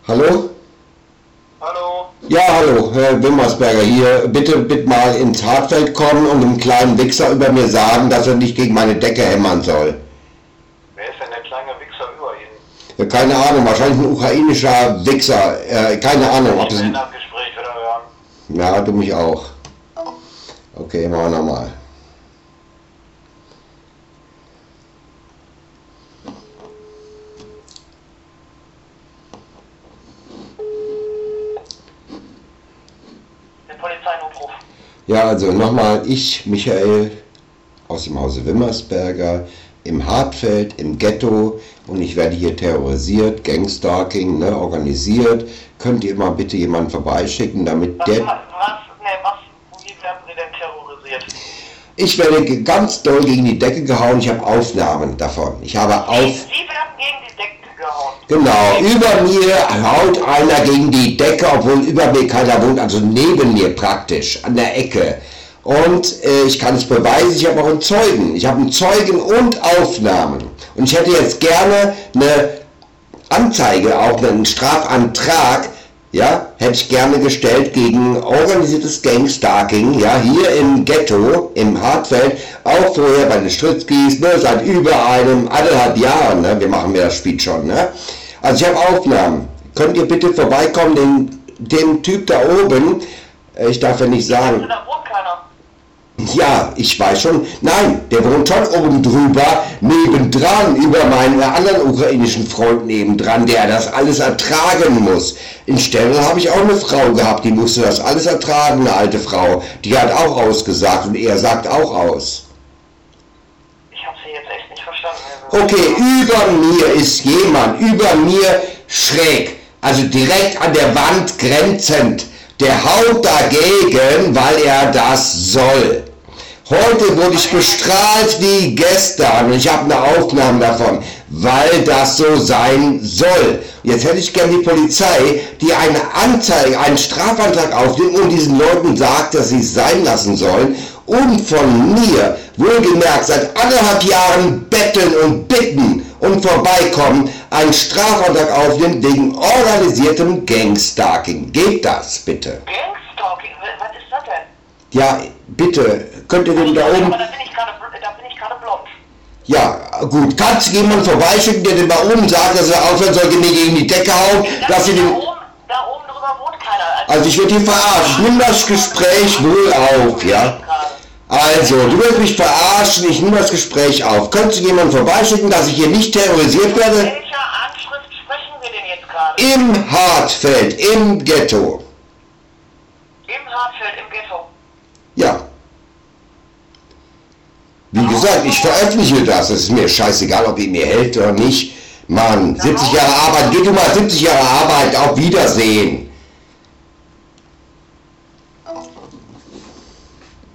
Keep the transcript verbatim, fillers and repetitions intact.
Hallo? Hallo? Ja, hallo, Herr Wimmersberger hier. Bitte, bitte mal ins Hartfeld kommen und einem kleinen Wichser über mir sagen, dass er nicht gegen meine Decke hämmern soll. Wer ist denn der kleine Wichser über Ihnen? Ja, keine Ahnung, wahrscheinlich ein ukrainischer Wichser. Äh, keine Ahnung, ob Ich das will ein... das Gespräch wieder hören. Ja, du mich auch. Okay, machen wir nochmal. Der Polizeinotruf. Ja, also nochmal, ich, Michael, aus dem Hause Wimmersberger, im Hartfeld, im Ghetto, und ich werde hier terrorisiert, Gangstalking, ne, organisiert. Könnt ihr mal bitte jemanden vorbeischicken, damit Was, der... was, ne, was, wie werden Sie denn terrorisiert? Ich werde ge- ganz doll gegen die Decke gehauen, ich habe Aufnahmen davon. Ich habe Sie, auf... Sie werden gegen die Decke gehauen. Genau, über mir haut einer gegen die Decke, obwohl über mir keiner wohnt, also neben mir praktisch, an der Ecke. Und äh, ich kann es beweisen, ich habe auch einen Zeugen. Ich habe einen Zeugen und Aufnahmen. Und ich hätte jetzt gerne eine Anzeige, auch einen Strafantrag, ja, hätte ich gerne gestellt gegen organisiertes Gangstalking, ja, hier im Ghetto, im Hartfeld, auch vorher bei den Stritzkis, ne, seit über einem, anderthalb Jahren, ne, wir machen mir das Spiel schon, ne. Also ich habe Aufnahmen. Könnt ihr bitte vorbeikommen, den, dem Typ da oben, äh, ich darf ja nicht sagen. Also, da wohnt keiner. Ja, ich weiß schon. Nein, der wohnt schon oben drüber, nebendran, über meinen anderen ukrainischen Freund nebendran, der das alles ertragen muss. In Stendal habe ich auch eine Frau gehabt, die musste das alles ertragen, eine alte Frau. Die hat auch ausgesagt und er sagt auch aus. Ich habe Sie jetzt echt nicht verstanden. Herr Okay, über mir ist jemand, über mir schräg, also direkt an der Wand grenzend. Der haut dagegen, weil er das soll. Heute wurde ich bestrahlt wie gestern und ich habe eine Aufnahme davon, weil das so sein soll. Jetzt hätte ich gern die Polizei, die eine Anzeige, einen Strafantrag aufnimmt und diesen Leuten sagt, dass sie es sein lassen sollen und von mir, wohlgemerkt seit anderthalb Jahren betteln und bitten und vorbeikommen, einen Strafantrag aufnimmt wegen organisiertem Gangstalking. Geht das bitte? Gangstalking, was ist das denn? Ja, bitte, könnt ihr den da oben... Aber da bin ich gerade, da bin ich gerade blond. Ja, gut, kannst du jemanden vorbeischicken, der den da oben sagt, dass er aufhören soll, nicht gegen die Decke hauen, Da, dass sie da, den... oben, da oben drüber wohnt keiner. Also ich werde dich verarschen, ich nehme das Gespräch wohl auf, ja? Also, du willst mich verarschen, ich nehme das Gespräch auf. Könntest du jemanden vorbeischicken, dass ich hier nicht terrorisiert Von werde? welcher Anschrift sprechen wir denn jetzt gerade? Im Hartfeld, im Ghetto. Im Hartfeld, im Ghetto. Ja. Wie gesagt, ich veröffentliche das. Es ist mir scheißegal, ob ihr mir hält oder nicht. Mann, siebzig Jahre Arbeit, geht du mal siebzig Jahre Arbeit, auf Wiedersehen.